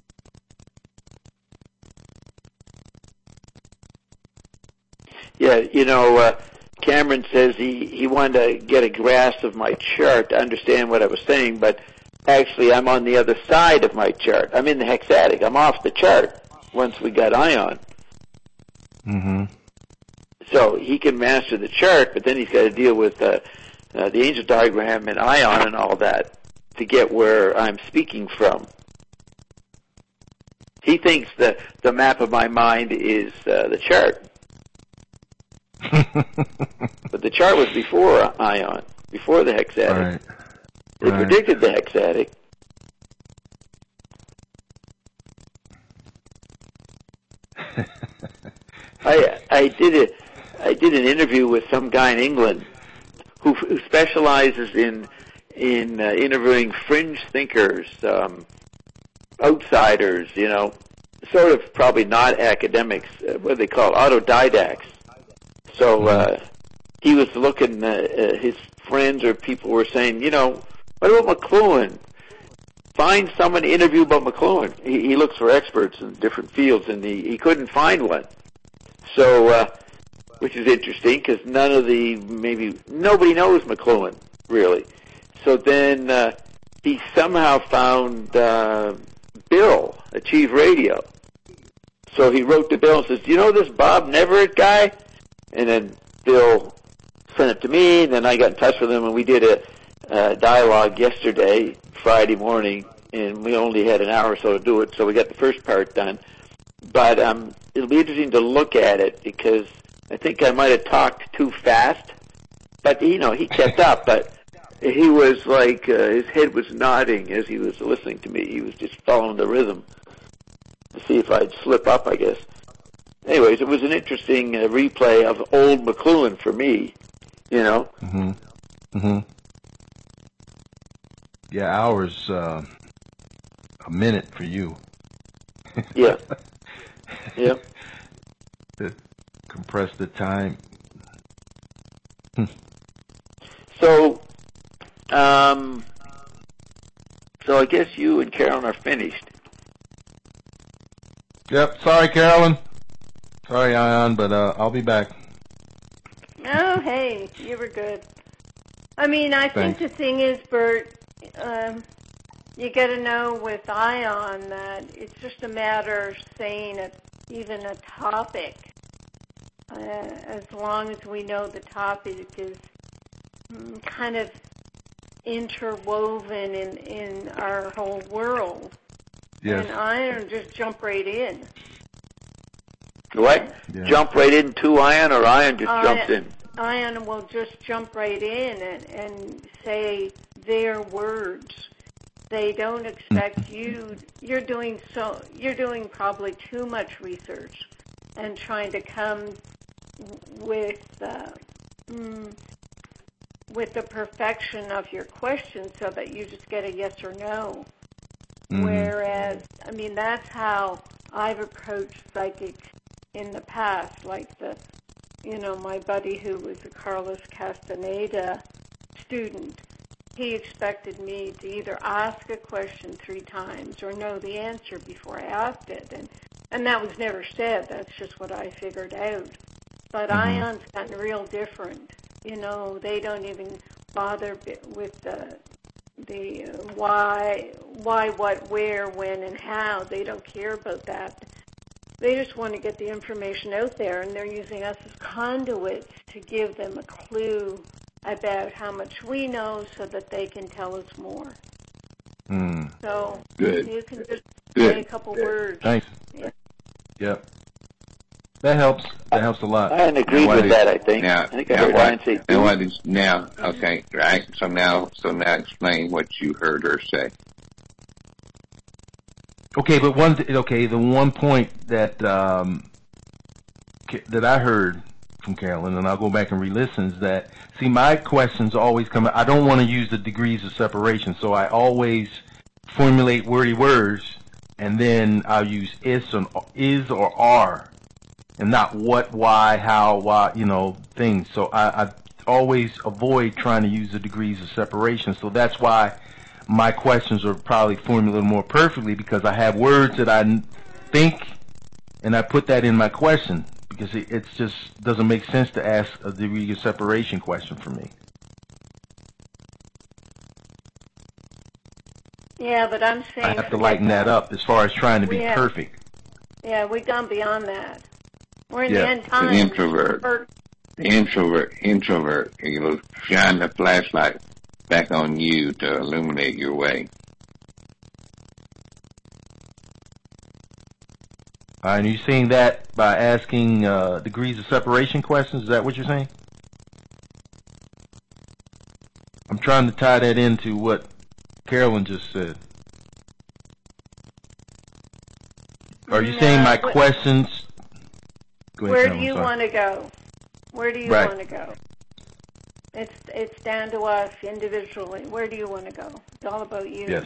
Yeah, you know, uh, Cameron says he, he wanted to get a grasp of my chart to understand what I was saying, but actually I'm on the other side of my chart. I'm in the hexatic. I'm off the chart once we got Ion. hmm So he can master the chart, but then he's got to deal with uh, uh, the angel diagram and Ion and all that to get where I'm speaking from. He thinks that the map of my mind is uh, the chart. But the chart was before Ion, before the hexatic. Right. They Right. predicted the hexatic. I I did it. I did an interview with some guy in England who, who specializes in in uh, interviewing fringe thinkers, um, outsiders. You know, sort of probably not academics. Uh, what do they call autodidacts? So uh, he was looking. Uh, uh, his friends or people were saying, you know, what about McLuhan? Find someone to interview about McLuhan. He, he looks for experts in different fields, and he, he couldn't find one. So, uh, which is interesting because none of the maybe nobody knows McLuhan really. So then uh, he somehow found uh, Bill, Achieve Radio. So he wrote to Bill and says, "Do you know this Bob Neverett guy?" And then Bill sent it to me, and then I got in touch with him, and we did a uh, dialogue yesterday, Friday morning, and we only had an hour or so to do it, so we got the first part done. But um, it'll be interesting to look at it because I think I might have talked too fast. But, you know, he kept up, but he was like, uh, his head was nodding as he was listening to me. He was just following the rhythm to see if I'd slip up, I guess. Anyways, it was an interesting uh, replay of old McLuhan for me, you know. hmm hmm Yeah, hours, uh, a minute for you. Yeah. Yeah. To compress the time. So, um, so I guess you and Carolyn are finished. Yep. Sorry, Carolyn. Sorry, Ion, but uh, I'll be back. Oh, hey, you were good. I mean, I think Thanks. the thing is, Bert, um, you got to know with Ion that it's just a matter of saying a, even a topic. Uh, as long as we know the topic is mm, kind of interwoven in, in our whole world. Yes. And iron just jump right in. What? Yeah. Jump right into iron, or iron just Iron- jumps in? Iron will just jump right in and, and say their words. They don't expect you. You're doing so. You're doing probably too much research and trying to come with uh, mm, with the perfection of your question, so that you just get a yes or no. Mhm. Whereas, I mean, that's how I've approached psychics in the past. Like the, you know, my buddy who was a Carlos Castaneda student. He expected me to either ask a question three times or know the answer before I asked it. And, and that was never said. That's just what I figured out. But Mhm. Ion's gotten real different. You know, they don't even bother bi- with the, the uh, why, why, what, where, when, and how. They don't care about that. They just want to get the information out there, and they're using us as conduits to give them a clue about how much we know so that they can tell us more. Mm. So Good. you can just Good. say a couple Good. words. Thanks. Yeah. Yep. That helps. That helps a lot. Iron agreed Now, with what that, is- I think. Now, I think I now heard what, Iron say, now what is, now, okay, right, so now, so now explain what you heard her say. Okay, but one. th- Okay, the one point that um, ca- that I heard from Carolyn, and I'll go back and re-listen, is that, see, my questions always come. I don't want to use the degrees of separation, so I always formulate wordy words, and then I'll use is or is or are, and not what, why, how, why, you know, things. So I, I always avoid trying to use the degrees of separation. So that's why my questions are probably formulated more perfectly, because I have words that I n- think, and I put that in my question, because it it's just doesn't make sense to ask a degree of separation question for me. Yeah, but I'm saying I have to forget lighten that up as far as trying to be Yeah. perfect. Yeah, we've gone beyond that. We're in Yeah, the end the times. introvert. Or- The introvert, introvert, you know, shine the flashlight back on you to illuminate your way. All right, and you're saying that by asking uh, degrees of separation questions? Is that what you're saying? I'm trying to tie that into what Carolyn just said. Are you saying No, my what- questions? Go ahead, Where do Carolyn, you sorry. want to go? Where do you Right. want to go? It's it's down to us individually. Where do you want to go? It's all about you. Yes.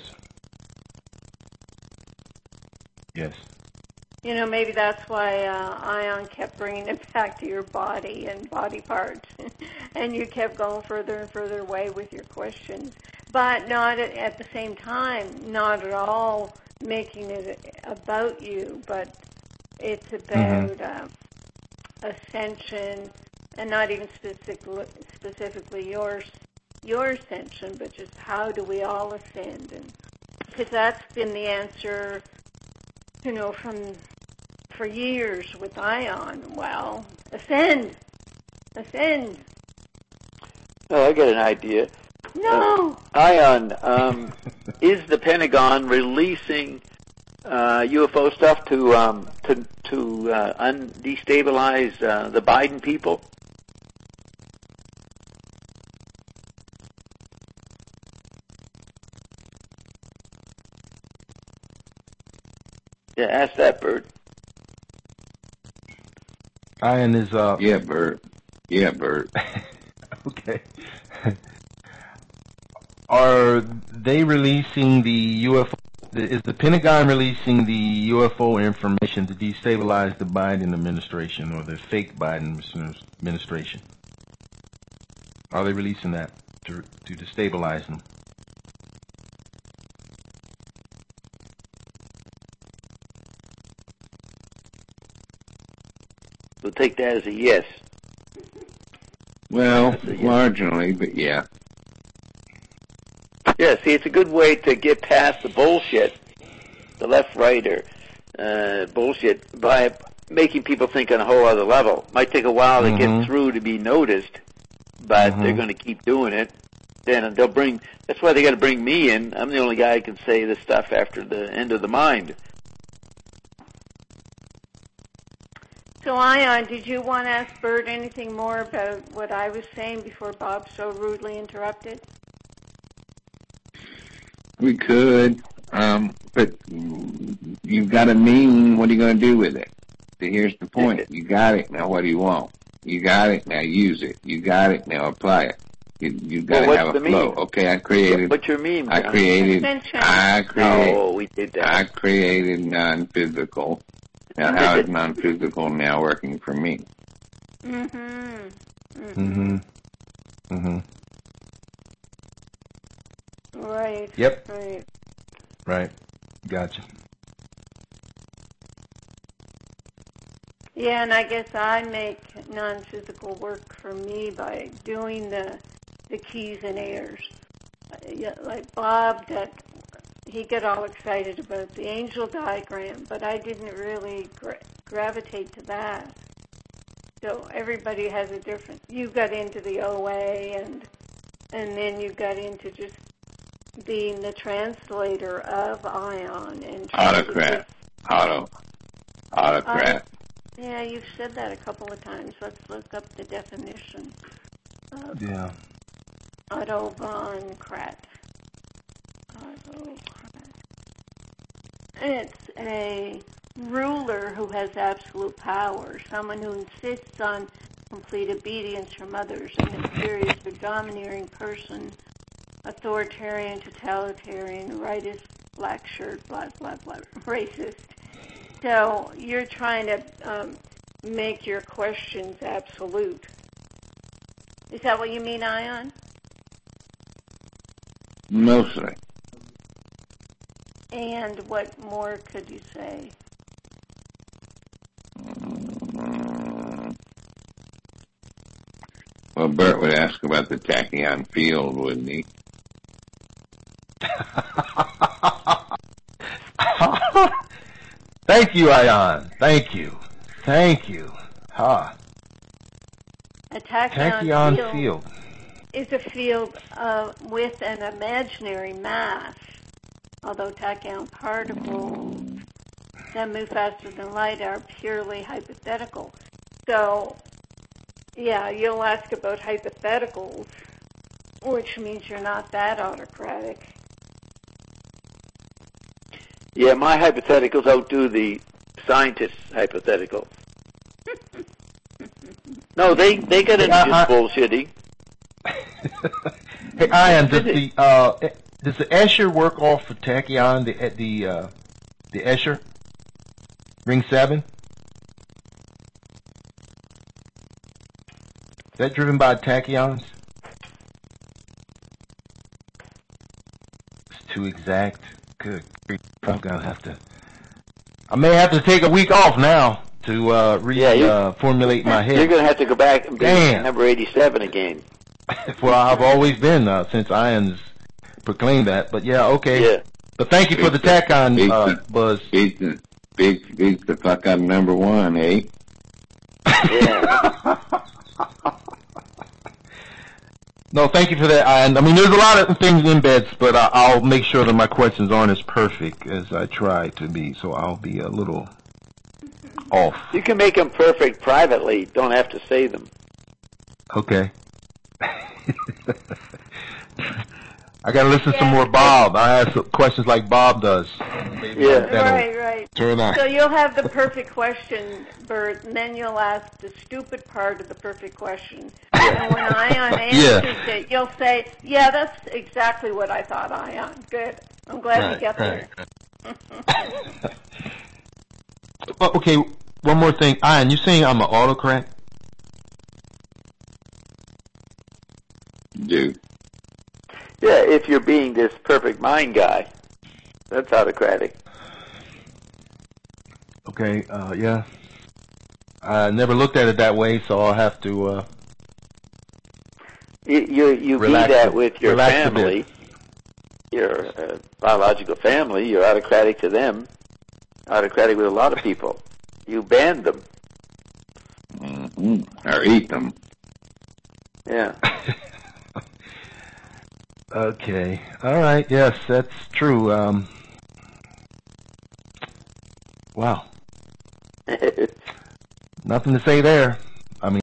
Yes. You know, maybe that's why uh, Ion kept bringing it back to your body and body parts, and you kept going further and further away with your questions. But not at, at the same time, not at all making it about you, but it's about uh, ascension, and not even specifically, specifically your your ascension, but just how do we all ascend? And because that's been the answer, you know, from for years with Ion. Well, ascend, ascend. Oh, I got an idea. No. Ion, um, is the Pentagon releasing uh, U F O stuff to um, to to uh, un- destabilize uh, the Biden people? Yeah, ask that, Bert. Ian is uh Yeah, Bert. Yeah, Bert. okay. Are they releasing the U F O? Is the Pentagon releasing the U F O information to destabilize the Biden administration, or the fake Biden administration? Are they releasing that to to destabilize them? We'll take that as a yes. Well, That's a yes. marginally, but yeah. Yeah, see, it's a good way to get past the bullshit, the left-right or uh, bullshit, by making people think on a whole other level. Might take a while to Mhm. get through to be noticed, but Mhm. they're going to keep doing it. then they'll bring. That's why they got to bring me in. I'm the only guy who can say this stuff after the end of the mind. So, Ion, did you want to ask Bert anything more about what I was saying before Bob so rudely interrupted? We could, um, but you've got a meaning. What are you going to do with it? So here's the point. You got it. Now what do you want? You got it. Now use it. You got it. Now apply it. You, you've got well, to have a flow. Meme? Okay, I created. What's your meme? I created. Extension. I created. Oh, we did that. I created non-physical. Now, how is non-physical now working for me? Mm-hmm. Mm-hmm. Mm-hmm. Right. Yep. Right. Right. Gotcha. Yeah, and I guess I make non-physical work for me by doing the the keys and airs. Uh, yeah, like Bob, that he got all excited about the angel diagram, but I didn't really gra- gravitate to that. So everybody has a different. You got into the O A, and and then you got into just being the translator of Ion and Autocrat. Auto. Autocrat. Uh, yeah, you've said that a couple of times. Let's look up the definition of Yeah. autovoncrat. Autocrat. It's a ruler who has absolute power, someone who insists on complete obedience from others, a mysterious or domineering person, authoritarian, totalitarian, rightist, black shirt, blah, blah, blah, racist. So you're trying to um, make your questions absolute. Is that what you mean, Ion? Mostly. And what more could you say? Mm. Well, Bert would ask about the tachyon field, wouldn't he? Thank you, Ion. Thank you. Thank you. Ha. A tachyon, Tachyon field, field is a field uh, with an imaginary mass, although tachyon particles that move faster than light are purely hypothetical. So, yeah, you'll ask about hypotheticals, which means you're not that autocratic. Yeah, my hypotheticals outdo the scientists' hypotheticals. No, they they got into I- this I- bullshitty. Hey, Ion, does the uh, does the Escher work off of tachyon? The the uh, the Escher ring seven? Is that driven by tachyons? It's too exact. Good grief. I'm gonna have to. I may have to take a week off now to uh, re Yeah, you- uh, formulate my You're head. going to have to go back and be Damn. number eighty-seven again. Well, I've always been uh, since Ion's proclaimed that. But yeah, okay. Yeah. But thank you for the tachyon uh, buzz. Beats the, beats, beats the fuck out of number one, eh? Yeah. No, thank you for that. Ion. I mean, there's a lot of things in beds, but I, I'll make sure that my questions aren't as perfect as I try to be. So I'll be a little off. You can make them perfect privately. Don't have to say them. Okay. I got to listen to Yeah. more Bob. I ask questions like Bob does. Maybe Yeah. that'll Right, right. turn out. So you'll have the perfect question, Bert, and then you'll ask the stupid part of the perfect question. And when Ion Yeah. answers it, you'll say, yeah, that's exactly what I thought, Ion. Good. I'm glad Right, you got right. there. Oh, okay, one more thing. Ion, you saying I'm an autocrat? Dude. Yeah, if you're being this perfect mind guy, that's autocratic. Okay, uh, yeah. I never looked at it that way, so I'll have to, uh, You you, you be Relax that a- with your relax a family, your uh, biological family. You're autocratic to them. Autocratic with a lot of people. You ban them. Mm-hmm. Or eat them. Yeah. Okay. All right. Yes, that's true. Um, wow. Nothing to say there.